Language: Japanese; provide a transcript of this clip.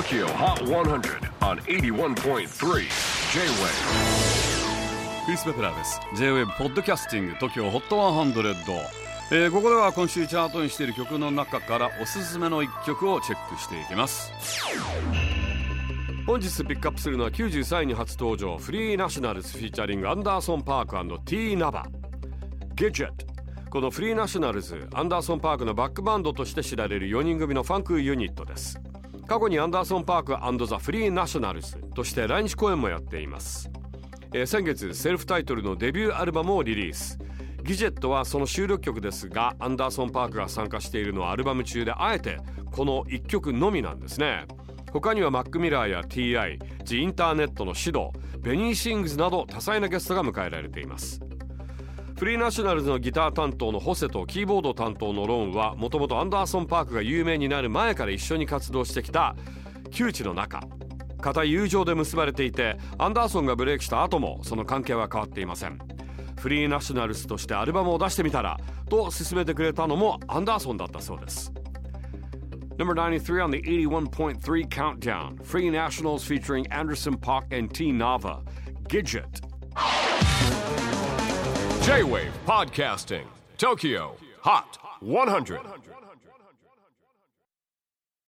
TOKYO HOT 100 on 81.3 J-WAVE クリス・ベプラーです。 J-WAVE ポッドキャスティング TOKYO HOT 100、ここでは今週チャートにしている曲の中からおすすめの一曲をチェックしていきます。本日ピックアップするのは93位に初登場、フリーナショナルズフィーチャリングアンダーソン・パーク&ティー・ナバ Gidget。 このフリーナショナルズ、アンダーソン・パークのバックバンドとして知られる4人組のファンクユニットです。過去にアンダーソン・パーク&ザ・フリーナショナルズとして来日公演もやっています。先月セルフタイトルのデビューアルバムをリリース。ギジェットはその収録曲ですが、アンダーソン・パークが参加しているのはアルバム中であえてこの1曲のみなんですね。他にはマック・ミラーや TI、 ジ・インターネットのシド、ベニー・シングズなど多彩なゲストが迎えられています。フリーナショナルズのギター担当のホセとキーボード担当のローンはもともとアンダーソン・パークが有名になる前から一緒に活動してきた旧知の仲、固い友情で結ばれていて、アンダーソンがブレイクした後もその関係は変わっていません。フリーナショナルズとしてアルバムを出してみたらと勧めてくれたのもアンダーソンだったそうです。Number 93 on the 81.3 countdown, Free Nationals featuring Anderson .Paak and T Nava, Gidget. J-WAVE PODCASTING TOKYO HOT 100